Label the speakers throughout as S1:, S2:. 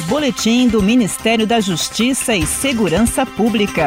S1: Boletim do Ministério da Justiça e Segurança Pública.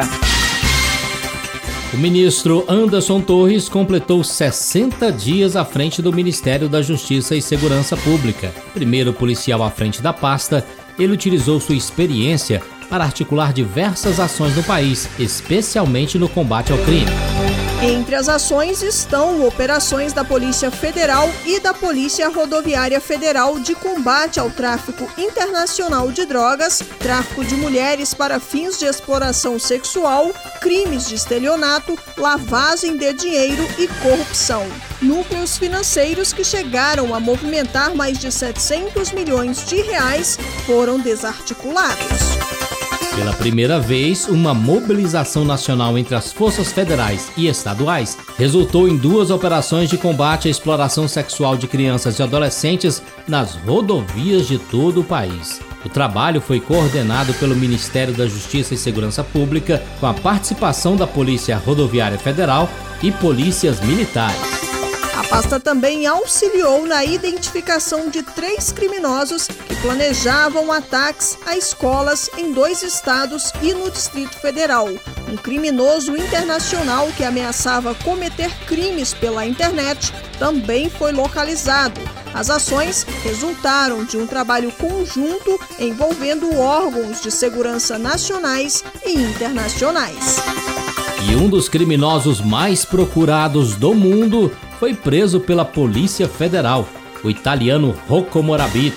S2: O ministro Anderson Torres completou 60 dias à frente do Ministério da Justiça e Segurança Pública. Primeiro policial à frente da pasta, ele utilizou sua experiência para articular diversas ações no país, especialmente no combate ao crime.
S3: Entre as ações estão operações da Polícia Federal e da Polícia Rodoviária Federal de combate ao tráfico internacional de drogas, tráfico de mulheres para fins de exploração sexual, crimes de estelionato, lavagem de dinheiro e corrupção. Núcleos financeiros que chegaram a movimentar mais de 700 milhões de reais foram desarticulados.
S2: Pela primeira vez, uma mobilização nacional entre as forças federais e estaduais resultou em 2 operações de combate à exploração sexual de crianças e adolescentes nas rodovias de todo o país. O trabalho foi coordenado pelo Ministério da Justiça e Segurança Pública, com a participação da Polícia Rodoviária Federal e polícias militares.
S3: A pasta também auxiliou na identificação de 3 criminosos que planejavam ataques a escolas em 2 estados e no Distrito Federal. Um criminoso internacional que ameaçava cometer crimes pela internet também foi localizado. As ações resultaram de um trabalho conjunto envolvendo órgãos de segurança nacionais e internacionais.
S2: E um dos criminosos mais procurados do mundo foi preso pela Polícia Federal, o italiano Rocco Morabito.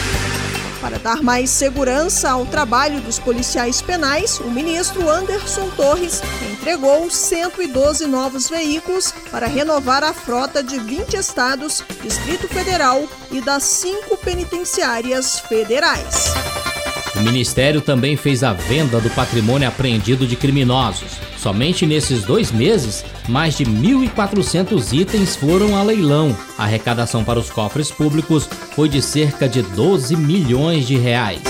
S3: Para dar mais segurança ao trabalho dos policiais penais, o ministro Anderson Torres entregou 112 novos veículos para renovar a frota de 20 estados, Distrito Federal e das 5 penitenciárias federais.
S2: O Ministério também fez a venda do patrimônio apreendido de criminosos. Somente nesses 2 meses, mais de 1.400 itens foram a leilão. A arrecadação para os cofres públicos foi de cerca de 12 milhões de reais.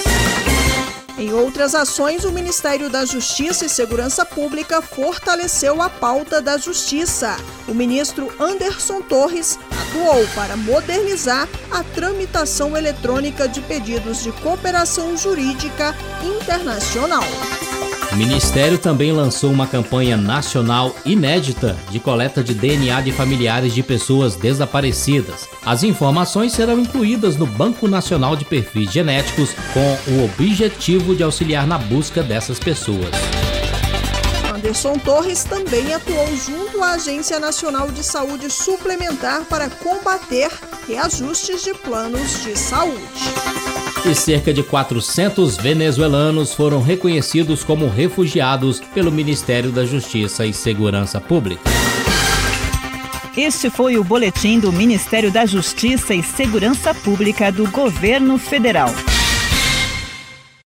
S3: Em outras ações, o Ministério da Justiça e Segurança Pública fortaleceu a pauta da justiça. O ministro Anderson Torres atuou para modernizar a tramitação eletrônica de pedidos de cooperação jurídica internacional.
S2: O Ministério também lançou uma campanha nacional inédita de coleta de DNA de familiares de pessoas desaparecidas. As informações serão incluídas no Banco Nacional de Perfis Genéticos com o objetivo de auxiliar na busca dessas pessoas.
S3: Anderson Torres também atuou junto à Agência Nacional de Saúde Suplementar para combater reajustes de planos de saúde.
S2: E cerca de 400 venezuelanos foram reconhecidos como refugiados pelo Ministério da Justiça e Segurança Pública.
S1: Este foi o boletim do Ministério da Justiça e Segurança Pública do Governo Federal.